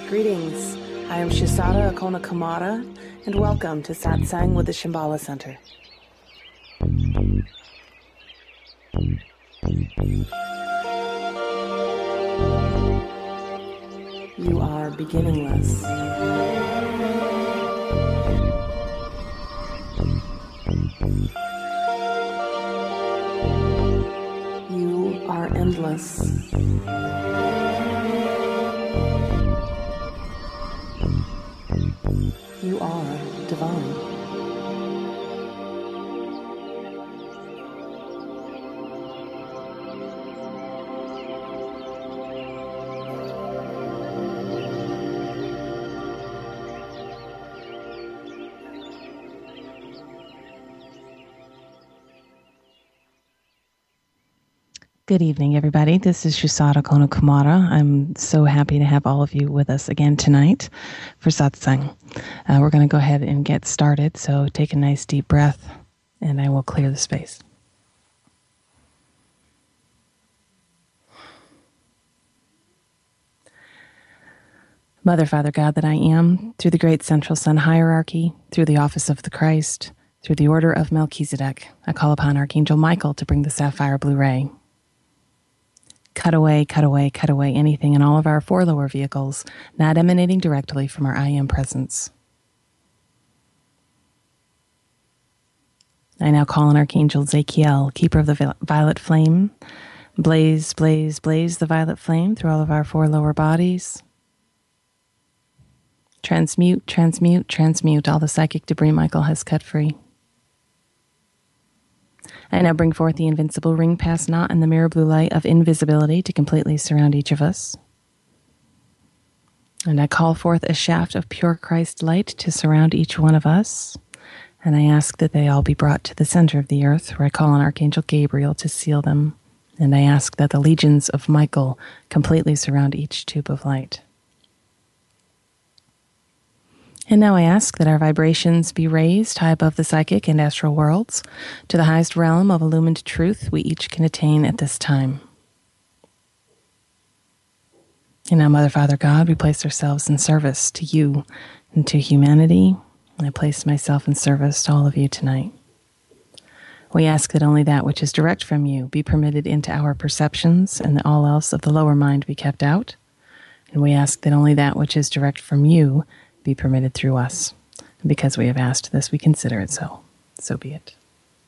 Greetings, I am Shisada Akona Kamara, and welcome to Satsang with the Shambhala Center. You are beginningless. You are endless. You are divine. Good evening, everybody. This is Shisada Kono Kumara. I'm so happy to have all of you with us again tonight for satsang. We're going to go ahead and get started, so take a nice deep breath, and I will clear the space. Mother, Father, God that I am, through the great Central Sun hierarchy, through the office of the Christ, through the order of Melchizedek, I call upon Archangel Michael to bring the sapphire blue ray. Cut away, cut away, cut away anything in all of our four lower vehicles not emanating directly from our I Am presence. I now call on Archangel Zachiel, keeper of the violet flame. Blaze, blaze, blaze the violet flame through all of our four lower bodies. Transmute, transmute, transmute all the psychic debris Michael has cut free. I now bring forth the invincible ring pass knot and the mirror blue light of invisibility to completely surround each of us. And I call forth a shaft of pure Christ light to surround each one of us. And I ask that they all be brought to the center of the earth, where I call on Archangel Gabriel to seal them. And I ask that the legions of Michael completely surround each tube of light. And now I ask that our vibrations be raised high above the psychic and astral worlds to the highest realm of illumined truth we each can attain at this time. And now, Mother, Father, God, we place ourselves in service to you and to humanity. I place myself in service to all of you tonight. We ask that only that which is direct from you be permitted into our perceptions and that all else of the lower mind be kept out. And we ask that only that which is direct from you be permitted through us. And because we have asked this, we consider it so. So be it.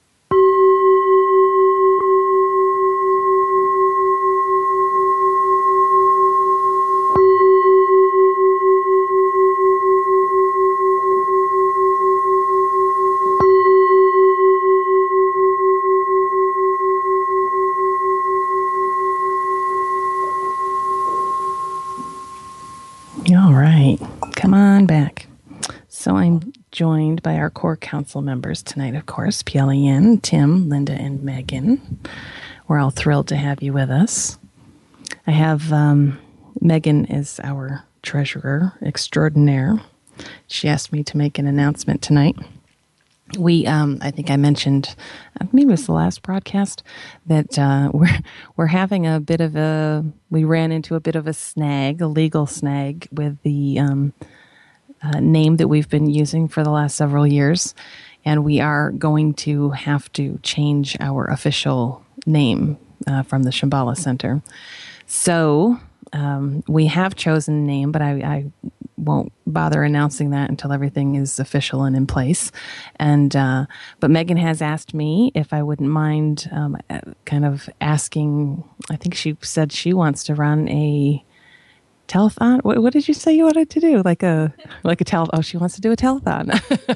All right, come on back. So I'm joined by our core council members tonight, of course, Piel-Yin, Tim, Linda, and Megan. We're all thrilled to have you with us. I have Megan is our treasurer extraordinaire. She asked me to make an announcement tonight. We, I think I mentioned, maybe it was the last broadcast, that we're having a bit of we ran into a bit of a snag, a legal snag with the name that we've been using for the last several years, and we are going to have to change our official name from the Shambhala Center. So we have chosen a name, but I won't bother announcing that until everything is official and in place. And but Megan has asked me if I wouldn't mind kind of asking. I think she said she wants to run a telethon. What did you say you wanted to do? Like a Oh, she wants to do a telethon.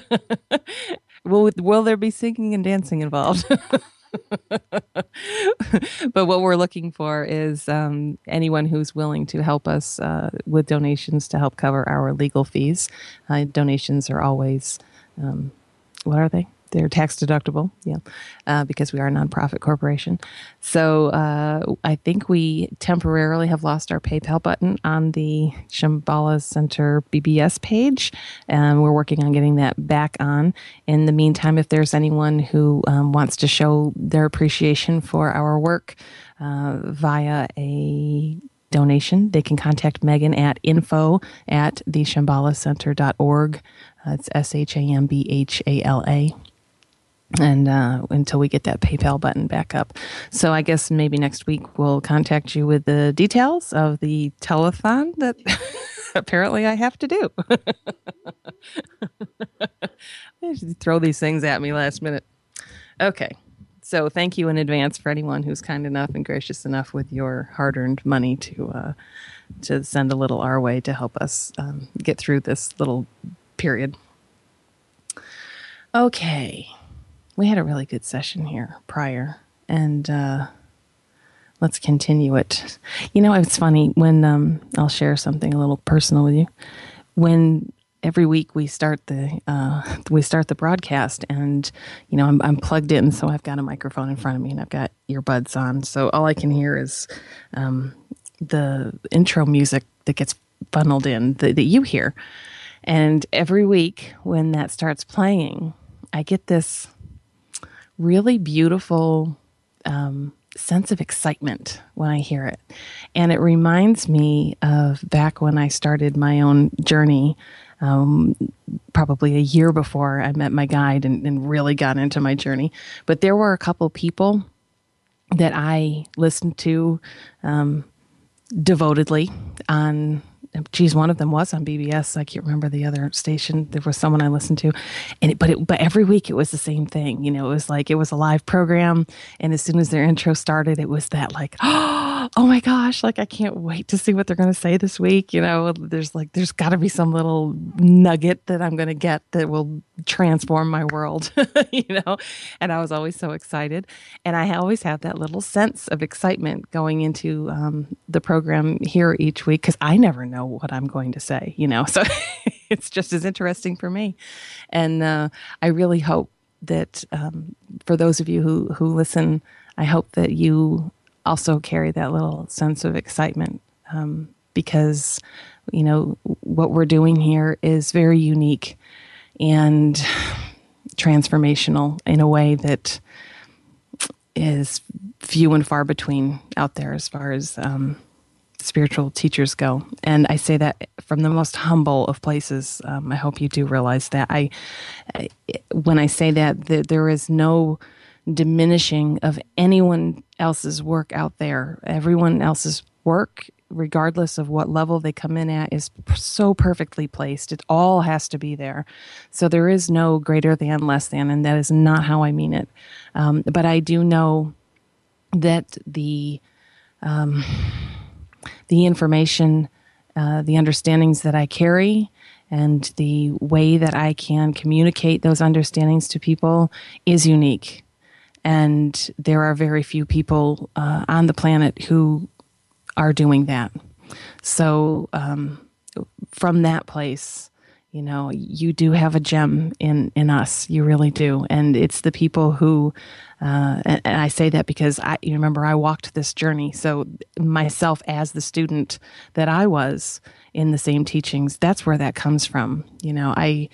Will there be singing and dancing involved? But what we're looking for is anyone who's willing to help us with donations to help cover our legal fees. Donations are always, what are they? They're tax deductible, because we are a nonprofit corporation. So I think we temporarily have lost our PayPal button on the Shambhala Center BBS page, and we're working on getting that back on. In the meantime, if there's anyone who wants to show their appreciation for our work via a donation, they can contact Megan at info@theshambhalacenter.org. It's SHAMBHALA. And until we get that PayPal button back up. So I guess maybe next week we'll contact you with the details of the telethon that apparently I have to do. They should throw these things at me last minute. Okay. So thank you in advance for anyone who's kind enough and gracious enough with your hard-earned money to send a little our way to help us get through this little period. Okay. We had a really good session here prior, and let's continue it. You know, it's funny when I'll share something a little personal with you. When every week we start the broadcast, and you know I'm plugged in, so I've got a microphone in front of me and I've got earbuds on, so all I can hear is the intro music that gets funneled in that you hear. And every week when that starts playing, I get this really beautiful sense of excitement when I hear it. And it reminds me of back when I started my own journey, probably a year before I met my guide and really got into my journey. But there were a couple people that I listened to devotedly on. Geez, one of them was on BBS. I can't remember the other station. There was someone I listened to, but every week it was the same thing. You know, it was like it was a live program, and as soon as their intro started, it was that like, oh my gosh, like I can't wait to see what they're going to say this week. You know, there's got to be some little nugget that I'm going to get that will transform my world. You know, and I was always so excited, and I always have that little sense of excitement going into the program here each week because I never know what I'm going to say, you know, so it's just as interesting for me. And I really hope that for those of you who listen, I hope that you also carry that little sense of excitement because, you know, what we're doing here is very unique and transformational in a way that is few and far between out there as far as spiritual teachers go. And I say that from the most humble of places. I hope you do realize that. When I say that, there is no diminishing of anyone else's work out there. Everyone else's work, regardless of what level they come in at, is so perfectly placed. It all has to be there. So there is no greater than, less than, and that is not how I mean it. But I do know that the information, the understandings that I carry, and the way that I can communicate those understandings to people is unique. And there are very few people on the planet who are doing that. So from that place, you know, you do have a gem in us. You really do. And it's the people who, and I say that because you remember I walked this journey. So myself as the student that I was in the same teachings, that's where that comes from. You know, I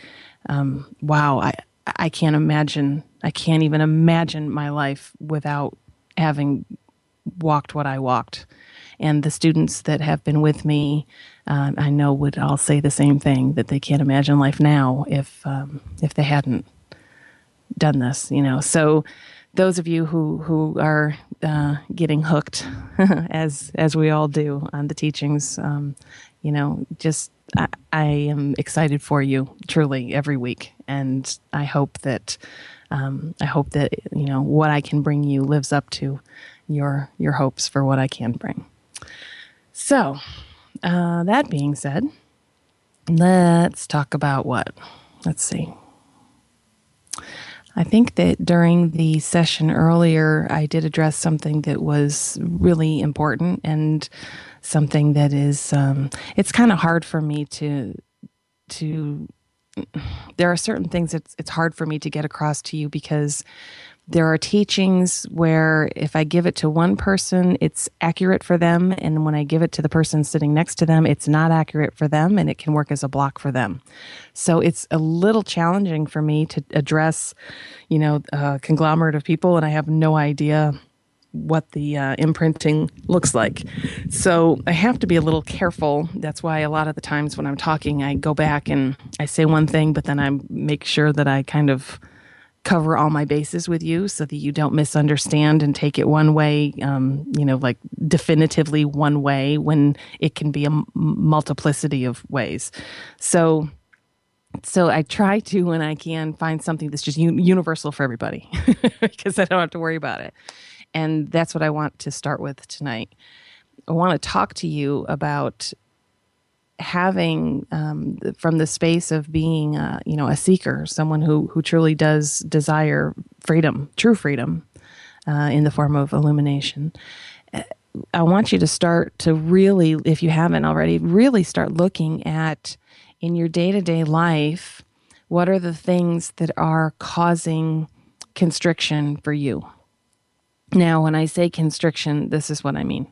can't imagine, I can't even imagine my life without having walked what I walked. And the students that have been with me, I know would all say the same thing, that they can't imagine life now if they hadn't done this, you know. So those of you who are getting hooked, as we all do on the teachings, you know, just I am excited for you truly every week, and I hope that you know what I can bring you lives up to your hopes for what I can bring. So, that being said, let's talk about what? Let's see. I think that during the session earlier, I did address something that was really important and something that is, it's kind of hard for me to, there are certain things it's hard for me to get across to you because there are teachings where if I give it to one person, it's accurate for them. And when I give it to the person sitting next to them, it's not accurate for them and it can work as a block for them. So it's a little challenging for me to address, you know, a conglomerate of people, and I have no idea what the imprinting looks like. So I have to be a little careful. That's why a lot of the times when I'm talking, I go back and I say one thing, but then I make sure that I kind of cover all my bases with you so that you don't misunderstand and take it one way, like definitively one way when it can be a multiplicity of ways. So I try to, when I can, find something that's just universal for everybody because I don't have to worry about it. And that's what I want to start with tonight. I want to talk to you about having, from the space of being, a seeker, someone who truly does desire freedom, true freedom, in the form of illumination. I want you to start to really, if you haven't already, really start looking at, in your day-to-day life, what are the things that are causing constriction for you? Now, when I say constriction, this is what I mean.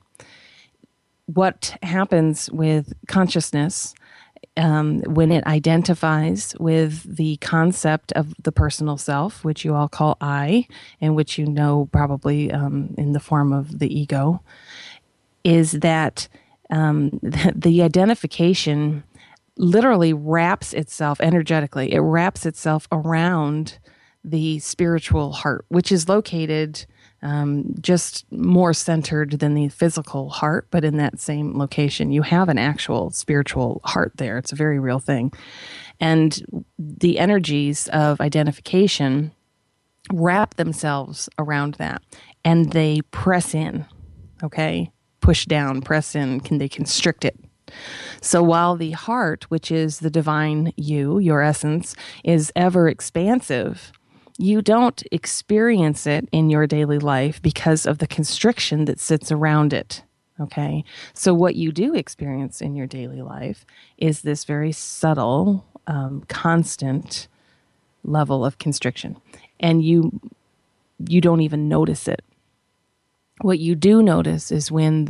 What happens with consciousness when it identifies with the concept of the personal self, which you all call I, and which you know probably in the form of the ego, is that the identification literally wraps itself energetically. It wraps itself around the spiritual heart, which is located just more centered than the physical heart, but in that same location. You have an actual spiritual heart there. It's a very real thing. And the energies of identification wrap themselves around that, and they press in, okay? Push down, press in, they constrict it. So while the heart, which is the divine you, your essence, is ever expansive, you don't experience it in your daily life because of the constriction that sits around it. Okay? So what you do experience in your daily life is this very subtle, constant level of constriction. And you don't even notice it. What you do notice is when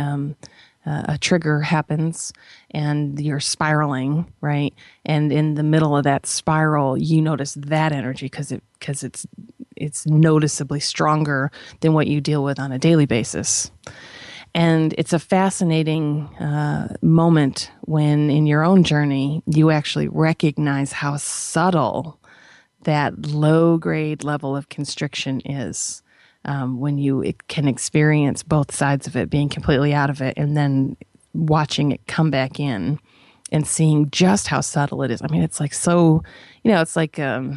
a trigger happens and you're spiraling, right? And in the middle of that spiral, you notice that energy because it's noticeably stronger than what you deal with on a daily basis. And it's a fascinating moment when in your own journey, you actually recognize how subtle that low-grade level of constriction is. When you can experience both sides of it, being completely out of it, and then watching it come back in and seeing just how subtle it is. I mean, it's like so, it's like a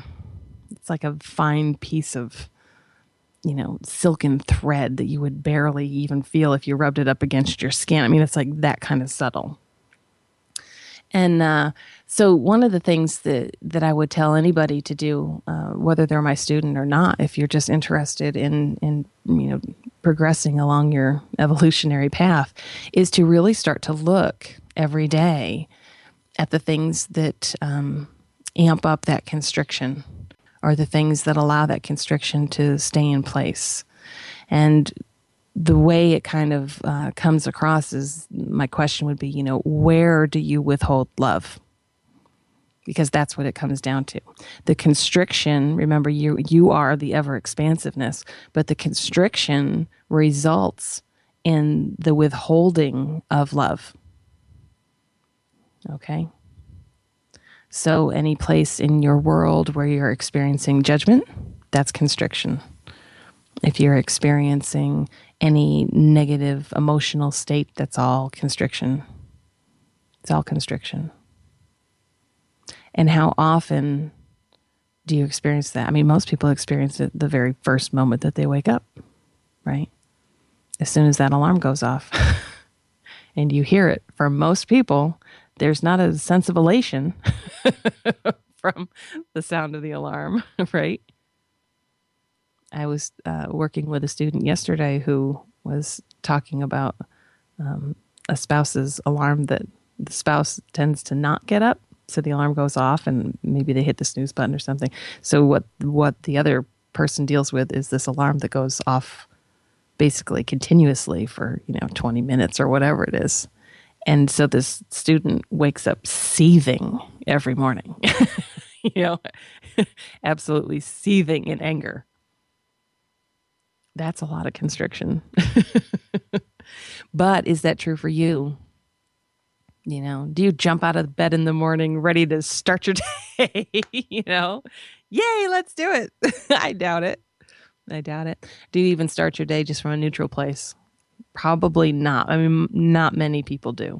fine piece of, silken thread that you would barely even feel if you rubbed it up against your skin. I mean, it's like that kind of subtle. And so one of the things that I would tell anybody to do, whether they're my student or not, if you're just interested in progressing along your evolutionary path, is to really start to look every day at the things that amp up that constriction, or the things that allow that constriction to stay in place. And the way it kind of comes across is, my question would be, where do you withhold love? Because that's what it comes down to. The constriction, remember, you are the ever-expansiveness, but the constriction results in the withholding of love. Okay? So any place in your world where you're experiencing judgment, that's constriction. If you're experiencing any negative emotional state, that's all constriction. It's all constriction. And how often do you experience that? I mean, most people experience it the very first moment that they wake up, right? As soon as that alarm goes off and you hear it. For most people, there's not a sense of elation from the sound of the alarm, right? I was working with a student yesterday who was talking about a spouse's alarm that the spouse tends to not get up. So the alarm goes off and maybe they hit the snooze button or something. So what the other person deals with is this alarm that goes off basically continuously for, 20 minutes or whatever it is. And so this student wakes up seething every morning, absolutely seething in anger. That's a lot of constriction. But is that true for you? Do you jump out of bed in the morning ready to start your day? Yay, let's do it. I doubt it. Do you even start your day just from a neutral place? Probably not. I mean, not many people do.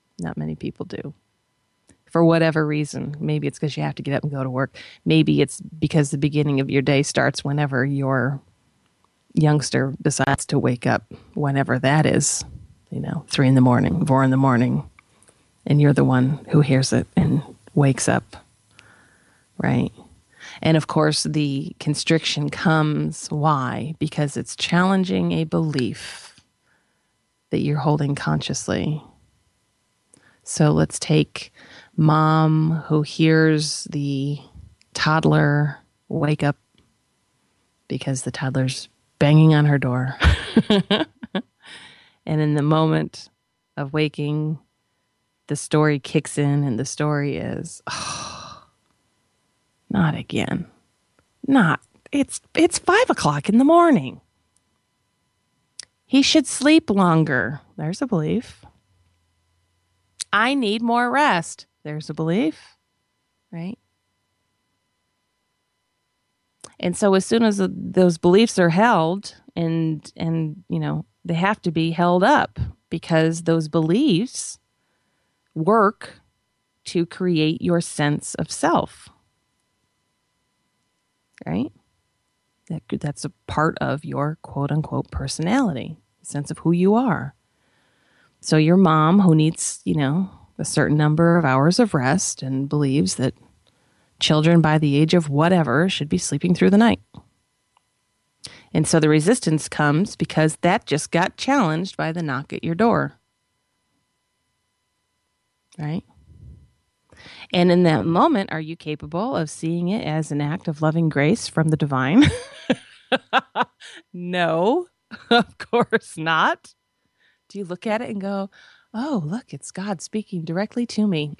For whatever reason. Maybe it's because you have to get up and go to work. Maybe it's because the beginning of your day starts whenever your youngster decides to wake up, whenever that is, 3 in the morning, 4 in the morning, and you're the one who hears it and wakes up, right? And of course, the constriction comes, why? Because it's challenging a belief that you're holding consciously. So let's take mom who hears the toddler wake up because the toddler's banging on her door. And in the moment of waking, the story kicks in, and the story is, oh, not again. It's 5:00 in the morning. He should sleep longer. There's a belief. I need more rest. There's a belief, right? And so as soon as those beliefs are held and they have to be held up because those beliefs work to create your sense of self, right? That's a part of your quote unquote personality, sense of who you are. So your mom who needs, a certain number of hours of rest and believes that children by the age of whatever should be sleeping through the night. And so the resistance comes because that just got challenged by the knock at your door. Right? And in that moment, are you capable of seeing it as an act of loving grace from the divine? No, of course not. Do you look at it and go, oh, look, it's God speaking directly to me?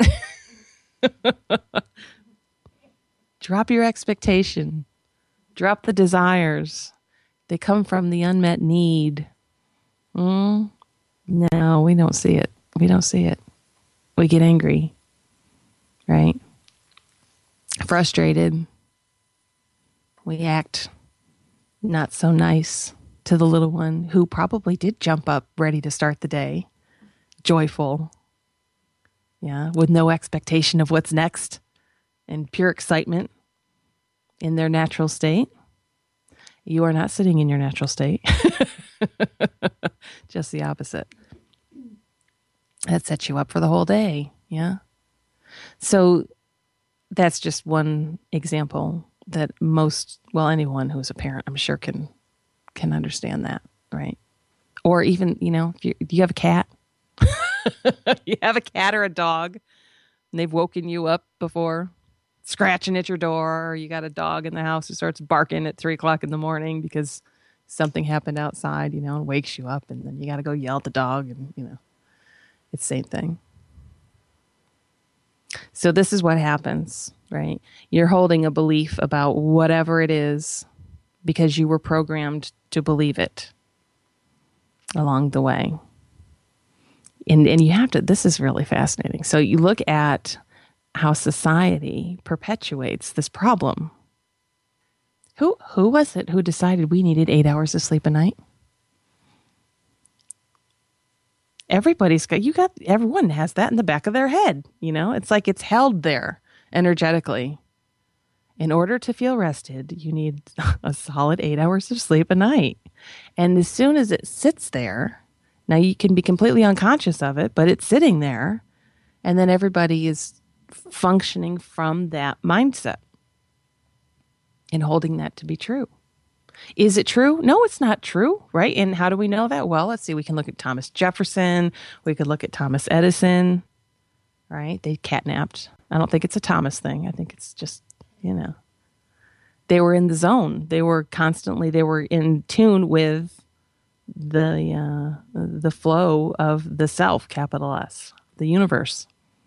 Drop your expectation. Drop the desires. They come from the unmet need. No, we don't see it. We get angry, right? Frustrated. We act not so nice to the little one who probably did jump up ready to start the day, joyful, with no expectation of what's next and pure excitement in their natural state. You are not sitting in your natural state. Just the opposite. That sets you up for the whole day. Yeah. So that's just one example that anyone who's a parent, I'm sure can understand that, right? Or even, do you have a cat? You have a cat or a dog and they've woken you up before, scratching at your door, or you got a dog in the house who starts barking at 3:00 in the morning because something happened outside, and wakes you up, and then you got to go yell at the dog, and, it's the same thing. So this is what happens, right? You're holding a belief about whatever it is because you were programmed to believe it along the way. And you have to, this is really fascinating. So you look at how society perpetuates this problem. Who was it who decided we needed 8 hours of sleep a night? Everyone has that in the back of their head. It's like it's held there energetically. In order to feel rested, you need a solid 8 hours of sleep a night. And as soon as it sits there, now you can be completely unconscious of it, but it's sitting there. And then everybody is functioning from that mindset and holding that to be true. Is it true? No, it's not true, right? And how do we know that? Well, let's see. We can look at Thomas Jefferson. We could look at Thomas Edison, right? They catnapped. I don't think it's a Thomas thing. I think it's just, they were in the zone. They were in tune with the flow of the self, capital S, the universe,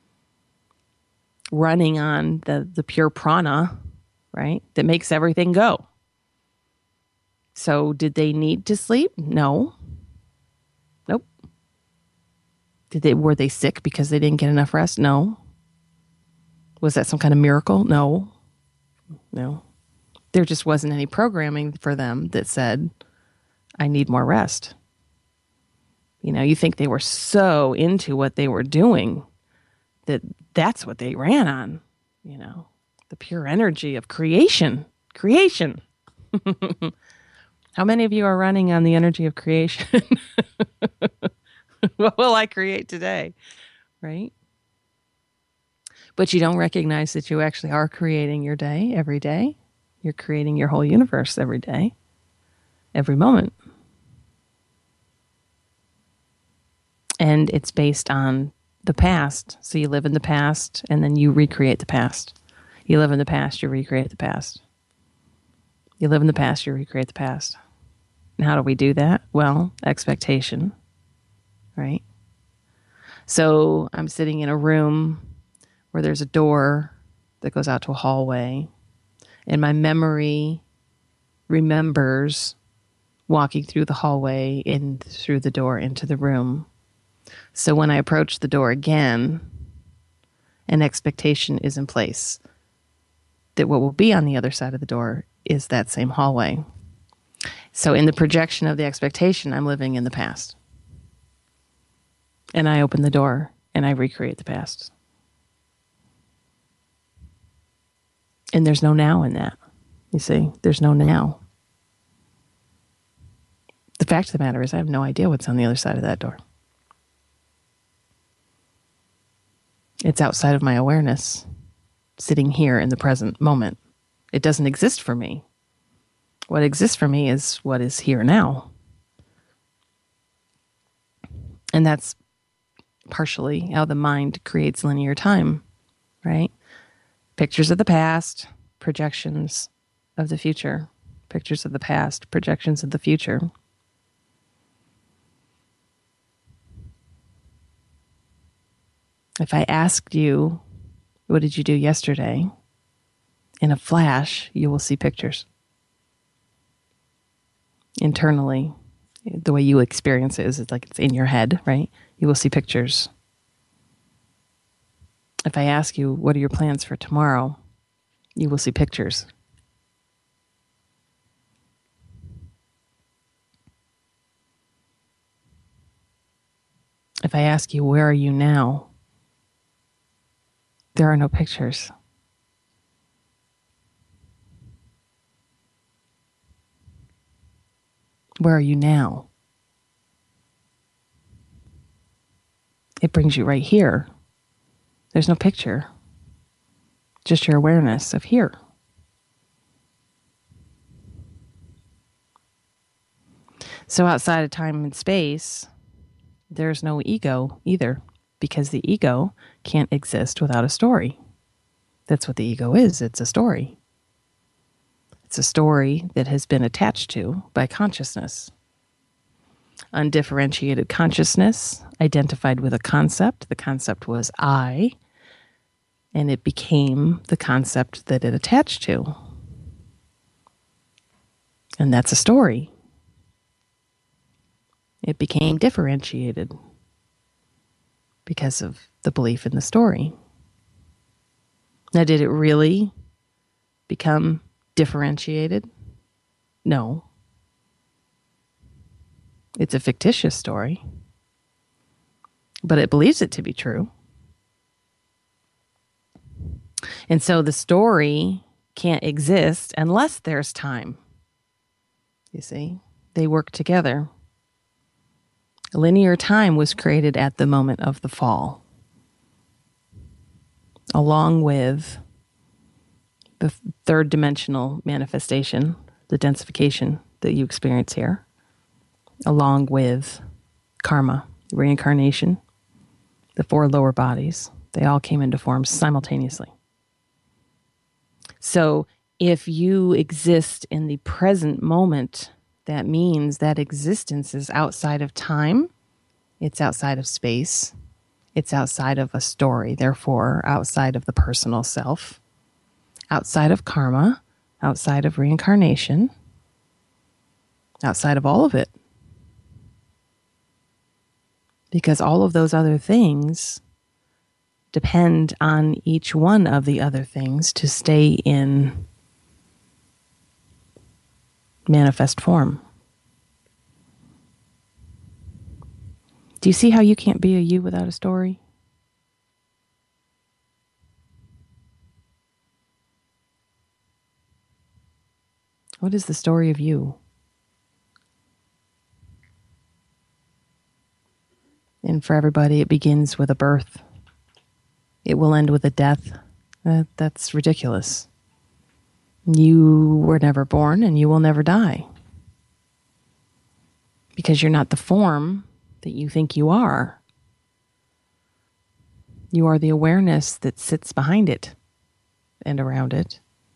running on the pure prana, right? That makes everything go. So did they need to sleep? No. Nope. Were they sick because they didn't get enough rest? No. Was that some kind of miracle? No. There just wasn't any programming for them that said, I need more rest. You think they were so into what they were doing that's what they ran on, the pure energy of creation. How many of you are running on the energy of creation? What will I create today? Right? But you don't recognize that you actually are creating your day every day. You're creating your whole universe every day, every moment. And it's based on the past. So you live in the past and then you recreate the past. You live in the past, you recreate the past. You live in the past, you recreate the past. And how do we do that? Well, expectation, right? So I'm sitting in a room where there's a door that goes out to a hallway, and my memory remembers walking through the hallway and through the door into the room. So when I approach the door again, an expectation is in place that what will be on the other side of the door is that same hallway. So in the projection of the expectation, I'm living in the past. And I open the door and I recreate the past. And there's no now in that. You see, there's no now. The fact of the matter is I have no idea what's on the other side of that door. It's outside of my awareness, sitting here in the present moment. It doesn't exist for me. What exists for me is what is here now. And that's partially how the mind creates linear time, right? Pictures of the past, projections of the future. Pictures of the past, projections of the future. If I asked you, what did you do yesterday? In a flash, you will see pictures. Internally, the way you experience it is like it's in your head, right? You will see pictures. If I ask you, what are your plans for tomorrow? You will see pictures. If I ask you, where are you now? There are no pictures. Where are you now? It brings you right here. There's no picture. Just your awareness of here. So outside of time and space, there's no ego either, because the ego can't exist without a story. That's what the ego is. It's a story. It's a story that has been attached to by consciousness. Undifferentiated consciousness identified with a concept. The concept was I, and it became the concept that it attached to. And that's a story. It became differentiated because of the belief in the story. Now, did it really become differentiated? No. It's a fictitious story, but it believes it to be true. And so the story can't exist unless there's time. You see, they work together. Linear time was created at the moment of the fall, along with the third dimensional manifestation, the densification that you experience here, along with karma, reincarnation, the four lower bodies. They all came into form simultaneously. So if you exist in the present moment, that means that existence is outside of time, it's outside of space, it's outside of a story, therefore outside of the personal self, outside of karma, outside of reincarnation. outside of all of it. Because all of those other things depend on each one of the other things to stay in manifest form. Do you see how you can't be a you without a story? What is the story of you? And for everybody, it begins with a birth. It will end with a death. That's ridiculous. You were never born and you will never die. Because you're not the form that you think you are. You are the awareness that sits behind it and around it.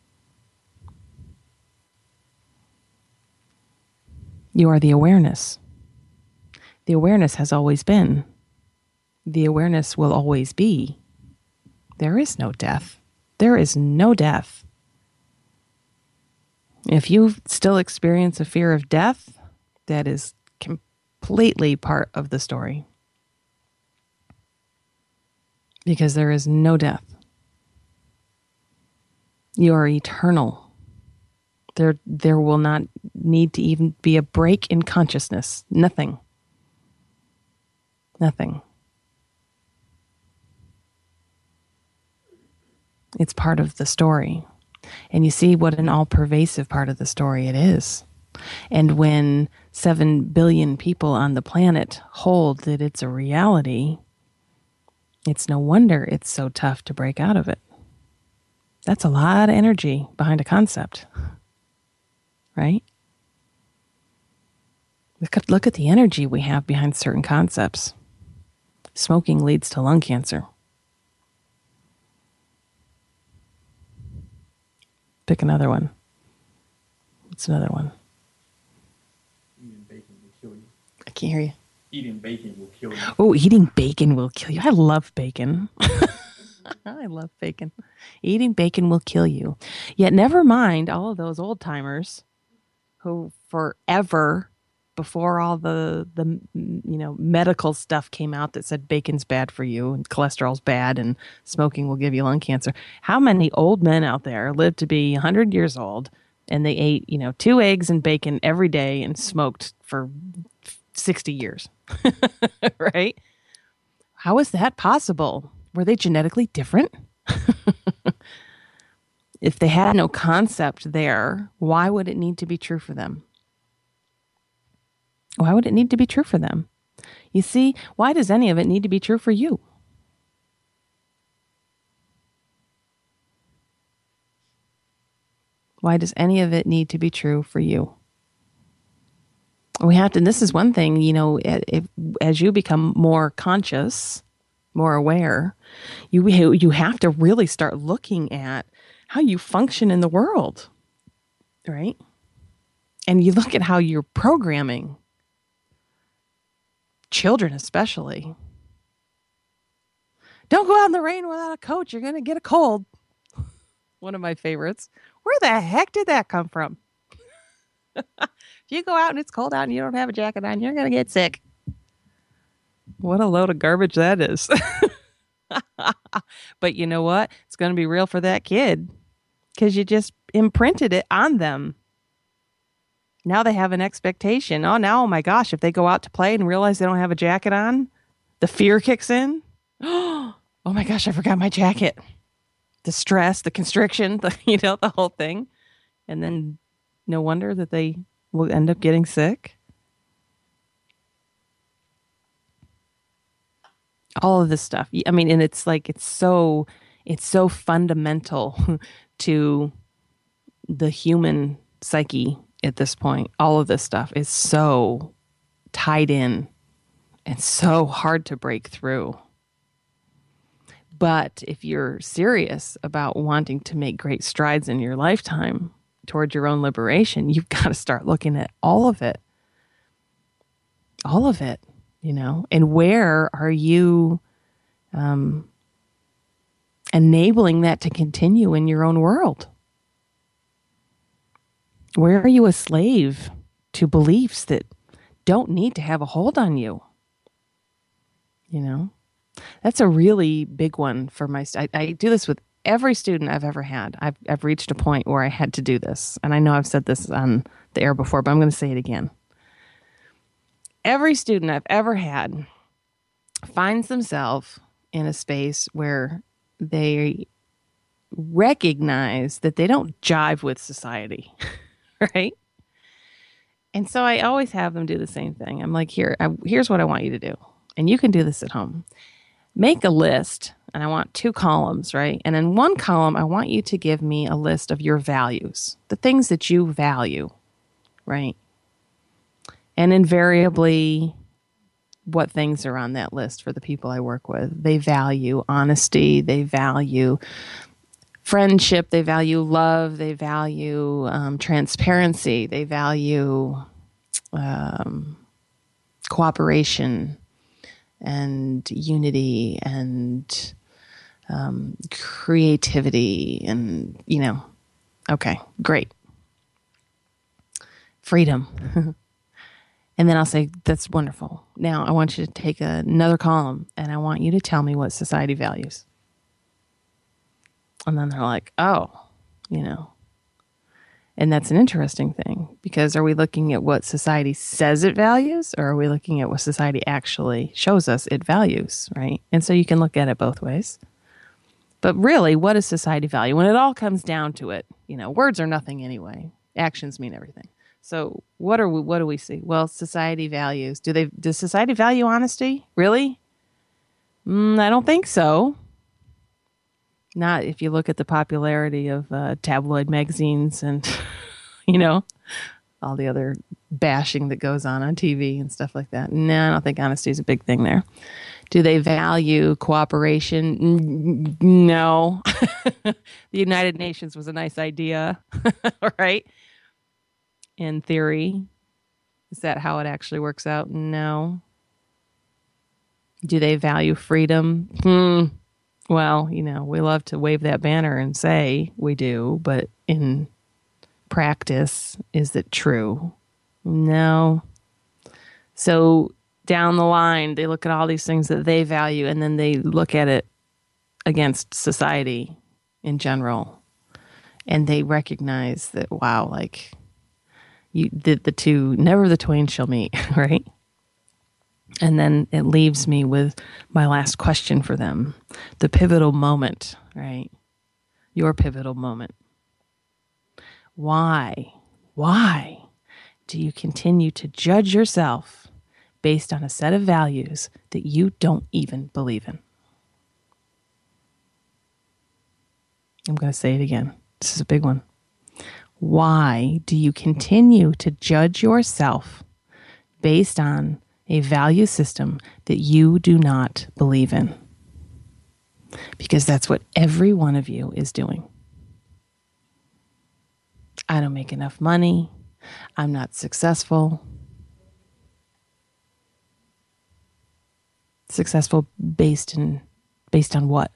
You are the awareness. The awareness has always been. The awareness will always be. There is no death. There is no death. If you still experience a fear of death, that is completely part of the story. Because there is no death. You are eternal. There will not need to even be a break in consciousness. Nothing. Nothing. It's part of the story. And you see what an all-pervasive part of the story it is. And when 7 billion people on the planet hold that it's a reality, it's no wonder it's so tough to break out of it. That's a lot of energy behind a concept. Right? Look at the energy we have behind certain concepts. Smoking leads to lung cancer. Pick another one. What's another one? Eating bacon will kill you. I can't hear you. Eating bacon will kill you. Oh, eating bacon will kill you. I love bacon. I love bacon. Eating bacon will kill you. Yet never mind all of those old timers who forever before all the medical stuff came out that said bacon's bad for you and cholesterol's bad and smoking will give you lung cancer. How many old men out there lived to be 100 years old and they ate, 2 eggs and bacon every day and smoked for 60 years, right? How is that possible? Were they genetically different? If they had no concept there, why would it need to be true for them? Why would it need to be true for them? You see, why does any of it need to be true for you? Why does any of it need to be true for you? We have to, and this is one thing, as you become more conscious, more aware, you have to really start looking at how you function in the world, right? And you look at how you're programming children especially. Don't go out in the rain without a coat. You're going to get a cold. One of my favorites. Where the heck did that come from? If you go out and it's cold out and you don't have a jacket on, you're going to get sick. What a load of garbage that is. But you know what? It's going to be real for that kid because you just imprinted it on them. Now they have an expectation. Oh my gosh, if they go out to play and realize they don't have a jacket on, the fear kicks in. Oh my gosh, I forgot my jacket. The stress, the constriction, the whole thing. And then no wonder that they will end up getting sick. All of this stuff. I mean, and it's so fundamental to the human psyche at this point. All of this stuff is so tied in and so hard to break through. But if you're serious about wanting to make great strides in your lifetime towards your own liberation, you've got to start looking at all of it. All of it, and where are you enabling that to continue in your own world? Where are you a slave to beliefs that don't need to have a hold on you. You know, that's a really big one for I do this with every student I've ever had. I've reached a point where I had to do this. And I know I've said this on the air before, but I'm going to say it again. Every student I've ever had finds themselves in a space where they recognize that they don't jive with society, right? And so I always have them do the same thing. I'm like, here's what I want you to do. And you can do this at home. Make a list, and I want 2 columns, right? And in one column, I want you to give me a list of your values, the things that you value, right? And invariably, what things are on that list for the people I work with. They value honesty. They value friendship. They value love. They value transparency. They value cooperation and unity and creativity and, okay, great. Freedom. And then I'll say, that's wonderful. Now I want you to take another column and I want you to tell me what society values. And then they're like, oh, And that's an interesting thing, because are we looking at what society says it values, or are we looking at what society actually shows us it values, right? And so you can look at it both ways. But really, what does society value? When it all comes down to it, words are nothing anyway. Actions mean everything. So what do we see? Well, society values. Does society value honesty? Really? I don't think so. Not if you look at the popularity of tabloid magazines and, all the other bashing that goes on TV and stuff like that. No, I don't think honesty is a big thing there. Do they value cooperation? No. The United Nations was a nice idea, right? In theory. Is that how it actually works out? No. Do they value freedom? Well, we love to wave that banner and say we do, but in practice, is it true? No. So down the line, they look at all these things that they value, and then they look at it against society in general, and they recognize that, wow, like the two, never the twain shall meet, right? And then it leaves me with my last question for them, the pivotal moment, right? Your pivotal moment. Why do you continue to judge yourself based on a set of values that you don't even believe in? I'm going to say it again. This is a big one. Why do you continue to judge yourself based on a value system that you do not believe in? Because that's what every one of you is doing. I don't make enough money. I'm not successful. Successful based on what?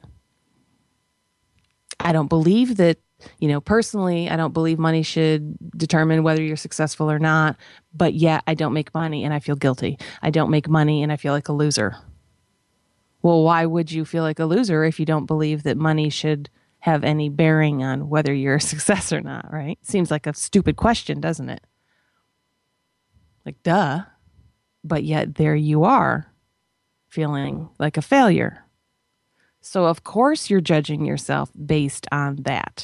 I don't believe that, personally, I don't believe money should determine whether you're successful or not, but yet I don't make money and I feel guilty. I don't make money and I feel like a loser. Well, why would you feel like a loser if you don't believe that money should have any bearing on whether you're a success or not, right? Seems like a stupid question, doesn't it? Like, duh. But yet there you are, feeling like a failure. So of course you're judging yourself based on that.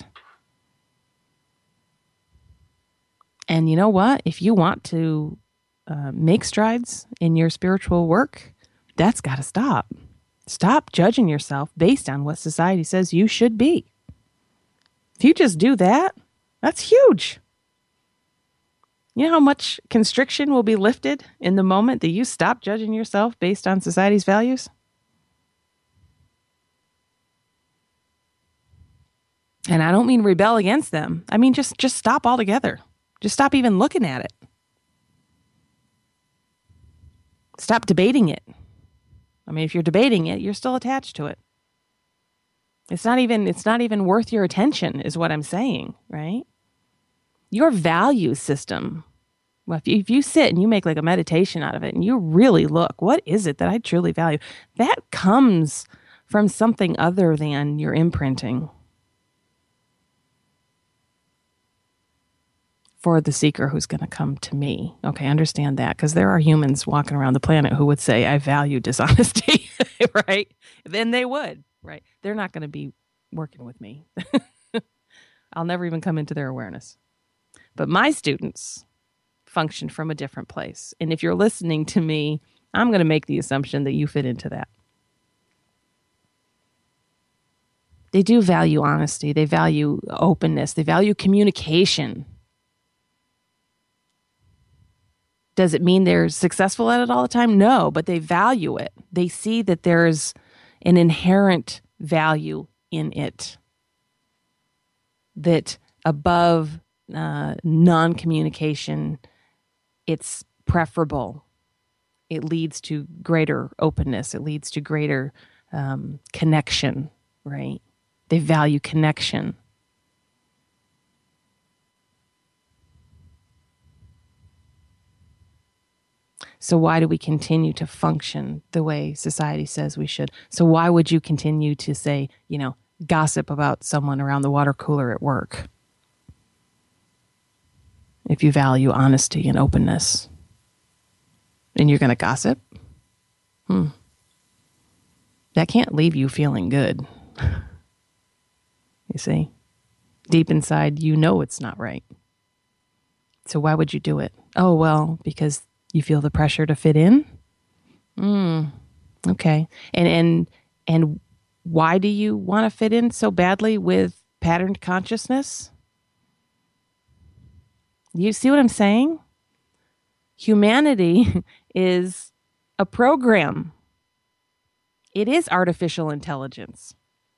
And you know what? If you want to make strides in your spiritual work, that's got to stop. Stop judging yourself based on what society says you should be. If you just do that, that's huge. You know how much constriction will be lifted in the moment that you stop judging yourself based on society's values? And I don't mean rebel against them. I mean just stop altogether. Just stop even looking at it. Stop debating it. I mean, if you're debating it, you're still attached to it. It's not even worth your attention, is what I'm saying, right? Your value system Well, if you sit and you make like a meditation out of it and you really look, what is it that I truly value? That comes from something other than your imprinting. For the seeker who's going to come to me. Okay, understand that, because there are humans walking around the planet who would say, I value dishonesty, right? Then they would, right? They're not going to be working with me. I'll never even come into their awareness. But my students function from a different place. And if you're listening to me, I'm going to make the assumption that you fit into that. They do value honesty. They value openness. They value communication. Does it mean they're successful at it all the time? No, but they value it. They see that there's an inherent value in it. That above non-communication, it's preferable. It leads to greater openness. It leads to greater connection, right? They value connection. So why do we continue to function the way society says we should? So why would you continue to say, gossip about someone around the water cooler at work if you value honesty and openness? And you're going to gossip? That can't leave you feeling good. You see? Deep inside, it's not right. So why would you do it? Oh, well, because you feel the pressure to fit in? Okay. And why do you want to fit in so badly with patterned consciousness? You see what I'm saying? Humanity is a program. It is artificial intelligence.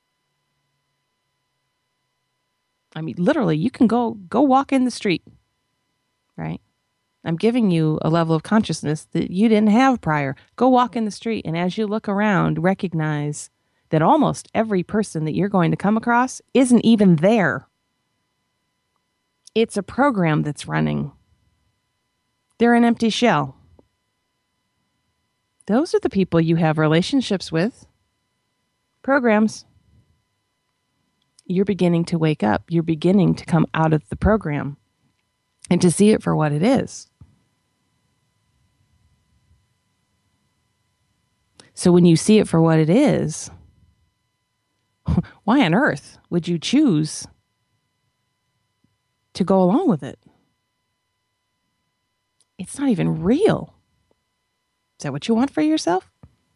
I mean, literally, you can go walk in the street, right? I'm giving you a level of consciousness that you didn't have prior. Go walk in the street, and as you look around, recognize that almost every person that you're going to come across isn't even there. It's a program that's running. They're an empty shell. Those are the people you have relationships with. Programs. You're beginning to wake up. You're beginning to come out of the program and to see it for what it is. So when you see it for what it is, why on earth would you choose to go along with it? It's not even real. Is that what you want for yourself?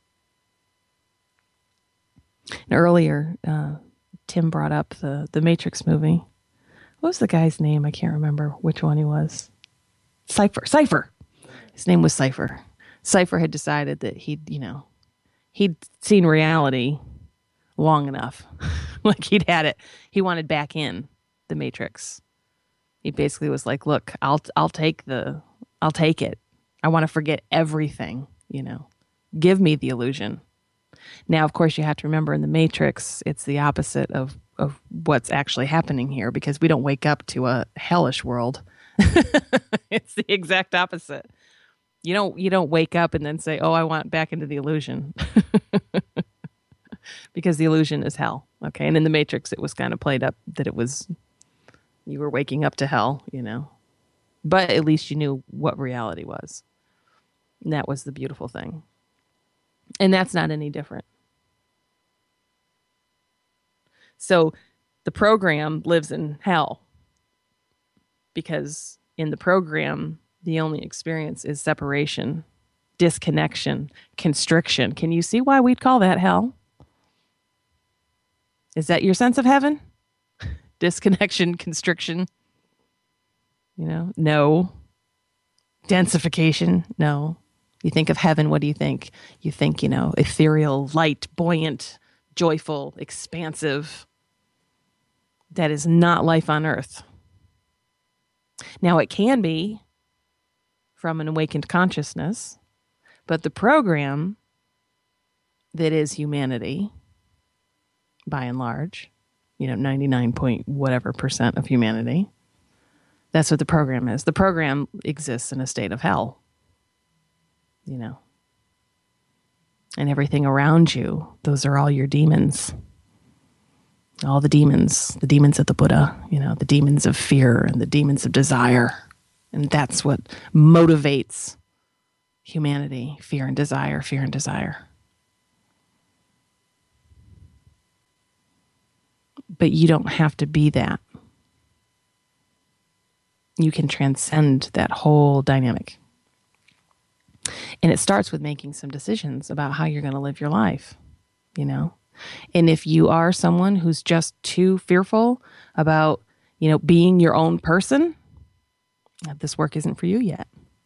And earlier, Tim brought up the Matrix movie. What was the guy's name? I can't remember which one he was. Cypher. His name was Cypher. Cypher had decided that he'd seen reality long enough. Like he'd had it. He wanted back in the Matrix. He basically was like, look, I'll take it. I want to forget everything, Give me the illusion. Now, of course, you have to remember in the Matrix, it's the opposite of what's actually happening here, because we don't wake up to a hellish world. It's the exact opposite. You don't wake up and then say, oh, I want back into the illusion. Because the illusion is hell. Okay. And in the Matrix, it was kind of played up that you were waking up to hell, but at least you knew what reality was. And that was the beautiful thing. And that's not any different. So the program lives in hell because in the program, the only experience is separation, disconnection, constriction. Can you see why we'd call that hell? Is that your sense of heaven? Disconnection, constriction? No. Densification? No. You think of heaven, what do you think? You think, ethereal, light, buoyant, joyful, expansive. That is not life on earth. Now, it can be from an awakened consciousness, but the program that is humanity, by and large, 99 point whatever % of humanity, That's what the program is. The program exists in a state of hell, and everything around you, those are all your demons. All the demons of the Buddha, the demons of fear and the demons of desire. And that's what motivates humanity, fear and desire, fear and desire. But you don't have to be that. You can transcend that whole dynamic. And it starts with making some decisions about how you're going to live your life, And if you are someone who's just too fearful about, being your own person, this work isn't for you yet.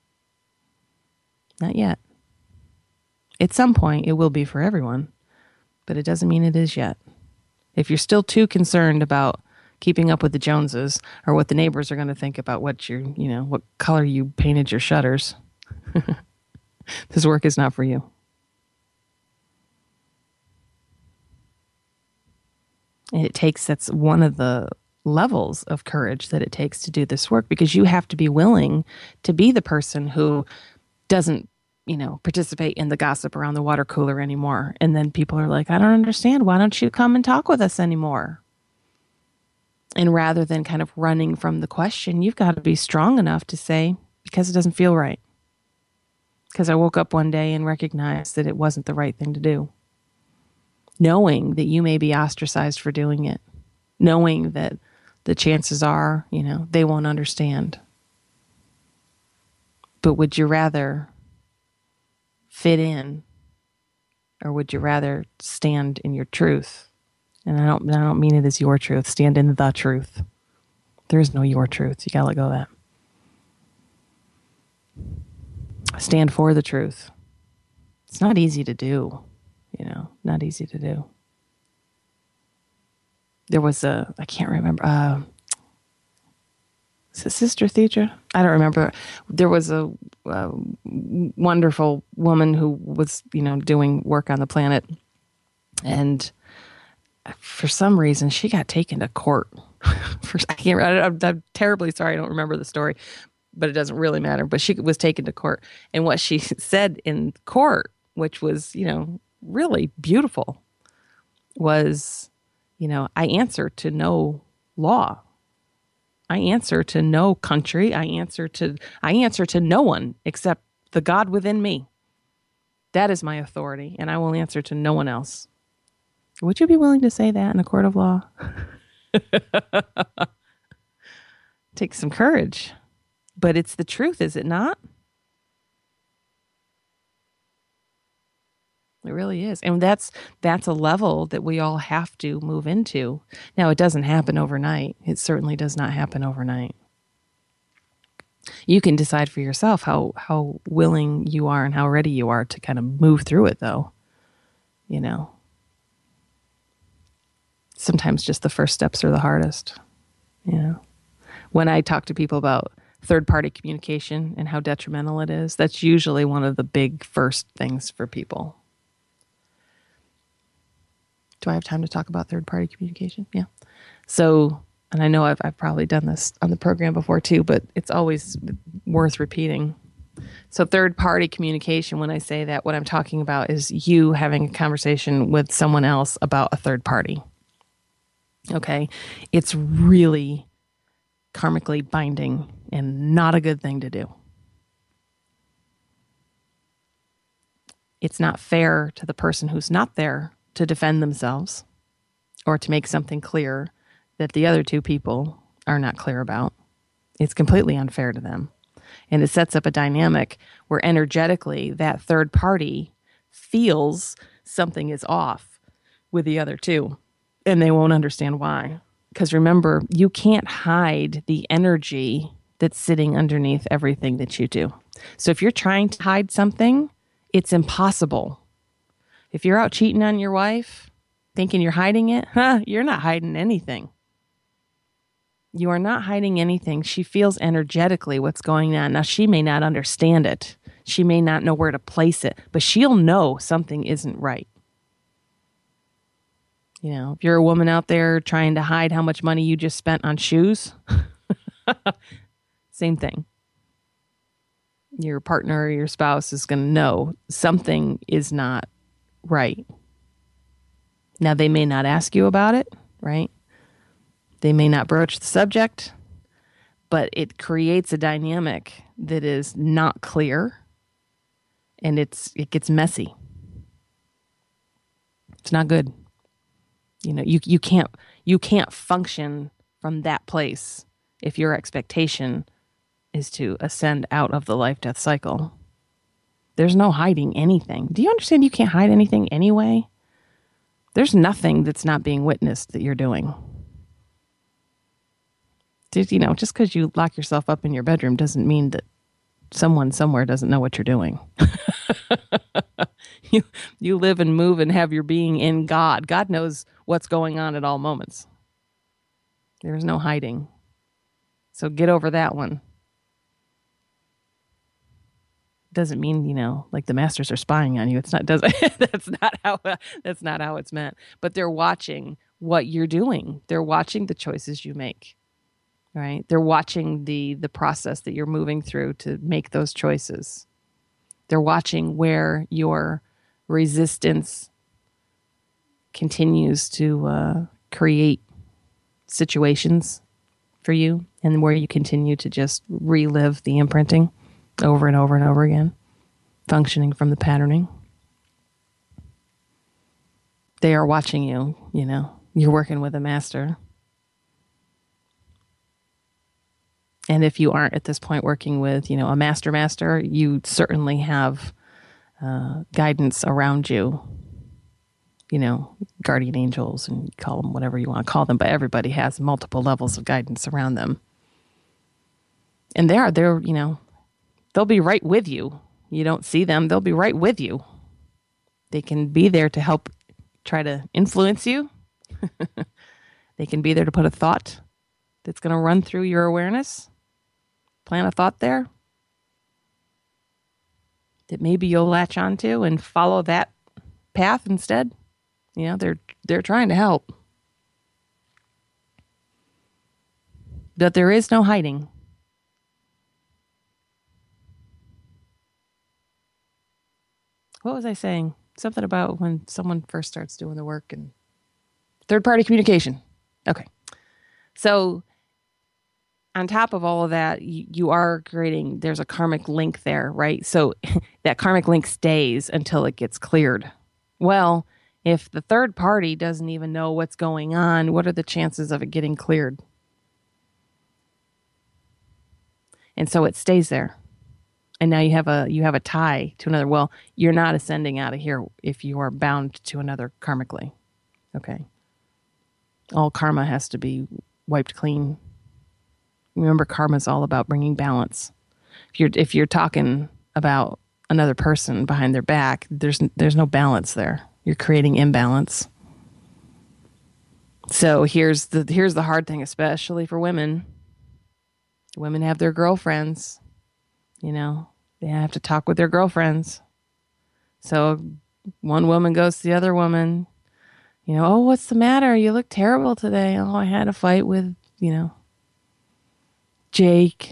Not yet. At some point, it will be for everyone, but it doesn't mean it is yet. If you're still too concerned about keeping up with the Joneses or what the neighbors are going to think about what what color you painted your shutters, this work is not for you. And that's one of the levels of courage that it takes to do this work, because you have to be willing to be the person who doesn't, participate in the gossip around the water cooler anymore. And then people are like, I don't understand. Why don't you come and talk with us anymore? And rather than kind of running from the question, you've got to be strong enough to say, because it doesn't feel right. Because I woke up one day and recognized that it wasn't the right thing to do. Knowing that you may be ostracized for doing it. Knowing that the chances are, they won't understand. But would you rather fit in, or would you rather stand in your truth? And I don't mean it as your truth. Stand in the truth. There is no your truth. You gotta let go of that. Stand for the truth. It's not easy to do, not easy to do. There was I can't remember, is it Sister Thedra? I don't remember. There was a wonderful woman who was, doing work on the planet. And for some reason, she got taken to court. I'm terribly sorry. I don't remember the story, but it doesn't really matter. But she was taken to court. And what she said in court, which was, really beautiful, was, I answer to no law. I answer to no country. I answer to no one except the God within me. That is my authority, and I will answer to no one else. Would you be willing to say that in a court of law? Takes some courage, but it's the truth, is it not? It really is. And that's a level that we all have to move into. Now, it doesn't happen overnight. It certainly does not happen overnight. You can decide for yourself how willing you are and how ready you are to kind of move through it, though. Sometimes just the first steps are the hardest. When I talk to people about third-party communication and how detrimental it is, that's usually one of the big first things for people. Do I have time to talk about third-party communication? Yeah. So, and I know I've probably done this on the program before too, but it's always worth repeating. So third-party communication, when I say that, what I'm talking about is you having a conversation with someone else about a third party. Okay? It's really karmically binding and not a good thing to do. It's not fair to the person who's not there to defend themselves or to make something clear that the other two people are not clear about. It's completely unfair to them. And it sets up a dynamic where energetically that third party feels something is off with the other two, and they won't understand why. Because remember, you can't hide the energy that's sitting underneath everything that you do. So if you're trying to hide something, it's impossible. If you're out cheating on your wife, thinking you're hiding it, you're not hiding anything. You are not hiding anything. She feels energetically what's going on. Now, she may not understand it. She may not know where to place it, but she'll know something isn't right. If you're a woman out there trying to hide how much money you just spent on shoes, Same thing. Your partner or your spouse is going to know something is not right. Now, they may not ask you about it, right? They may not broach the subject, but it creates a dynamic that is not clear, and it gets messy. It's not good. You can't function from that place if your expectation is to ascend out of the life-death cycle. There's no hiding anything. Do you understand you can't hide anything anyway? There's nothing that's not being witnessed that you're doing. Just because you lock yourself up in your bedroom doesn't mean that someone somewhere doesn't know what you're doing. You live and move and have your being in God. God knows what's going on at all moments. There's no hiding. So get over that one. Doesn't mean, like the masters are spying on you. It's not, that's not how it's meant. But they're watching what you're doing. They're watching the choices you make, right? They're watching the process that you're moving through to make those choices. They're watching where your resistance continues to create situations for you, and where you continue to just relive the imprinting over and over and over again, functioning from the patterning. They are watching you, you're working with a master. And if you aren't at this point working with, a master, you certainly have guidance around you, guardian angels, and call them whatever you want to call them, but everybody has multiple levels of guidance around them. And they're they'll be right with you. You don't see them, they'll be right with you. They can be there to help try to influence you. They can be there to put a thought that's going to run through your awareness. Plant a thought there that maybe you'll latch onto and follow that path instead. They're trying to help. But there is no hiding. What was I saying? Something about when someone first starts doing the work and third-party communication. Okay. So on top of all of that, you are creating, there's a karmic link there, right? So that karmic link stays until it gets cleared. Well, if the third party doesn't even know what's going on, what are the chances of it getting cleared? And so it stays there. And now you have a tie to another. Well, you're not ascending out of here if you are bound to another karmically. Okay. All karma has to be wiped clean. Remember, karma is all about bringing balance. If you're talking about another person behind their back, there's no balance there. You're creating imbalance. So here's the hard thing, especially for women. Women have their girlfriends. They have to talk with their girlfriends. So one woman goes to the other woman, oh, what's the matter? You look terrible today. Oh, I had a fight with, Jake.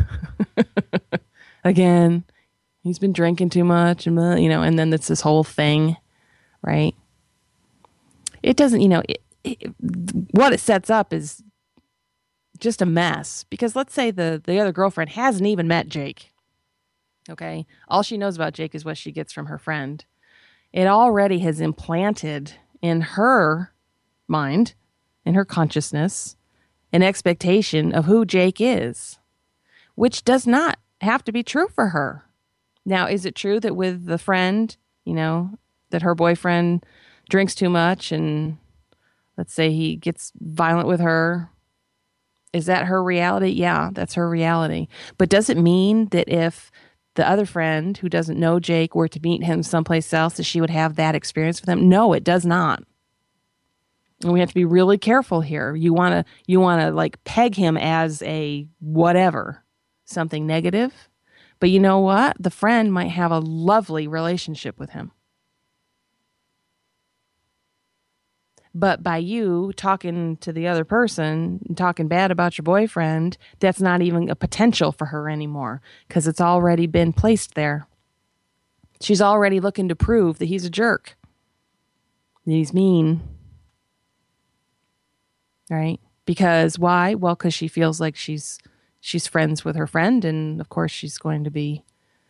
Again, he's been drinking too much, and and then it's this whole thing, right? It doesn't, what it sets up is just a mess, because let's say the other girlfriend hasn't even met Jake. Okay. All she knows about Jake is what she gets from her friend. It already has implanted in her mind, in her consciousness, an expectation of who Jake is, which does not have to be true for her. Now, is it true that with the friend, that her boyfriend drinks too much and let's say he gets violent with her? Is that her reality? Yeah, that's her reality. But does it mean that if the other friend who doesn't know Jake were to meet him someplace else, that she would have that experience with him? No, it does not. And we have to be really careful here. You want to like peg him as a whatever, something negative. But you know what? The friend might have a lovely relationship with him. But by you talking to the other person and talking bad about your boyfriend, that's not even a potential for her anymore because it's already been placed there. She's already looking to prove that he's a jerk, that he's mean. Right? Because why? Well, because she feels like she's friends with her friend, and of course she's going to be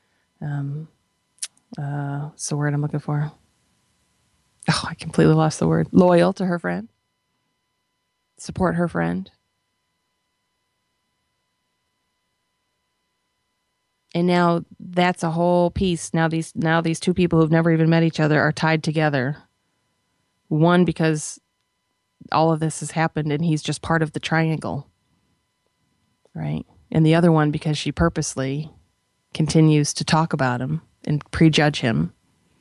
what's the word I'm looking for? Oh, I completely lost the word. Loyal to her friend. Support her friend. And now that's a whole piece. Now these two people who've never even met each other are tied together. One, because all of this has happened and he's just part of the triangle. Right? And the other one because she purposely continues to talk about him and prejudge him.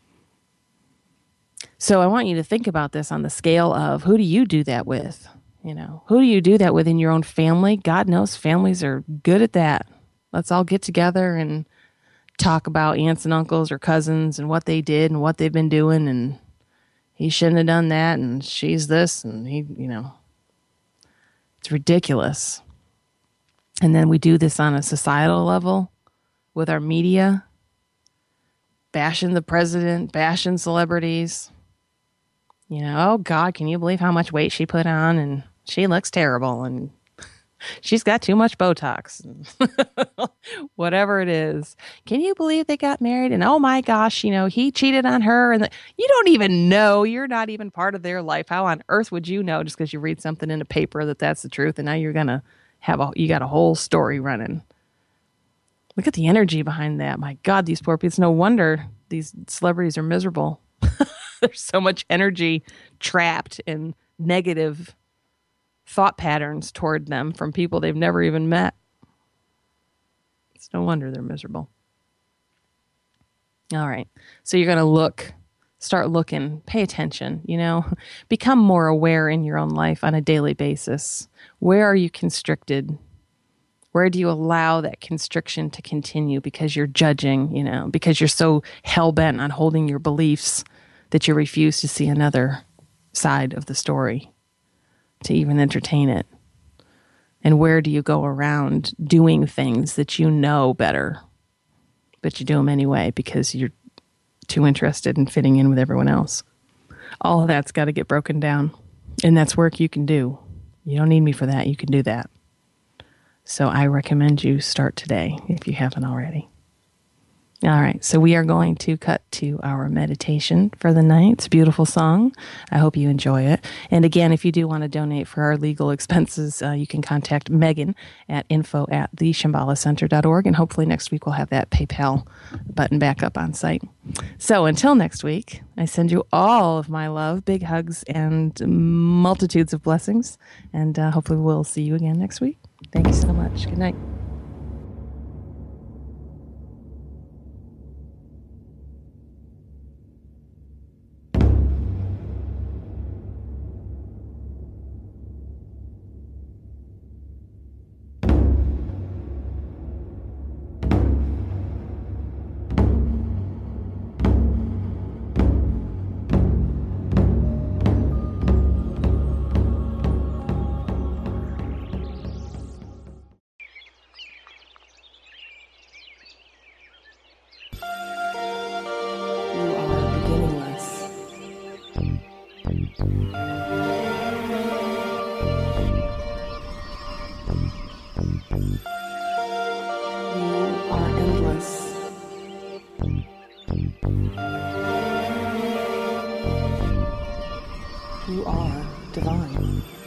So I want you to think about this on the scale of who do you do that with? You know, who do you do that with in your own family? God knows families are good at that. Let's all get together and talk about aunts and uncles or cousins and what they did and what they've been doing. And he shouldn't have done that. And she's this and he, you know, it's ridiculous. And then we do this on a societal level with our media, bashing the president, bashing celebrities. You know, oh God, can you believe how much weight she put on? And she looks terrible. And she's got too much Botox. Whatever it is. Can you believe they got married? And oh my gosh, you know, he cheated on her. And you don't even know. You're not even part of their life. How on earth would you know just because you read something in a paper that that's the truth? And now you're going to you got a whole story running. Look at the energy behind that. My God, these poor people. It's no wonder these celebrities are miserable. There's so much energy trapped in negative thought patterns toward them from people they've never even met. It's no wonder they're miserable. All right. So you're going to start looking, pay attention, you know, become more aware in your own life on a daily basis. Where are you constricted? Where do you allow that constriction to continue because you're judging, you know, because you're so hell-bent on holding your beliefs that you refuse to see another side of the story, to even entertain it? And where do you go around doing things that you know better, but you do them anyway because you're too interested in fitting in with everyone else? All of that's got to get broken down. And that's work you can do. You don't need me for that. You can do that. So I recommend you start today if you haven't already. All right, so we are going to cut to our meditation for the night. It's a beautiful song. I hope you enjoy it. And again, if you do want to donate for our legal expenses, you can contact Megan at info@theshambalacenter.org. And hopefully next week we'll have that PayPal button back up on site. So until next week, I send you all of my love, big hugs, and multitudes of blessings. And hopefully we'll see you again next week. Thank you so much. Good night. You are divine.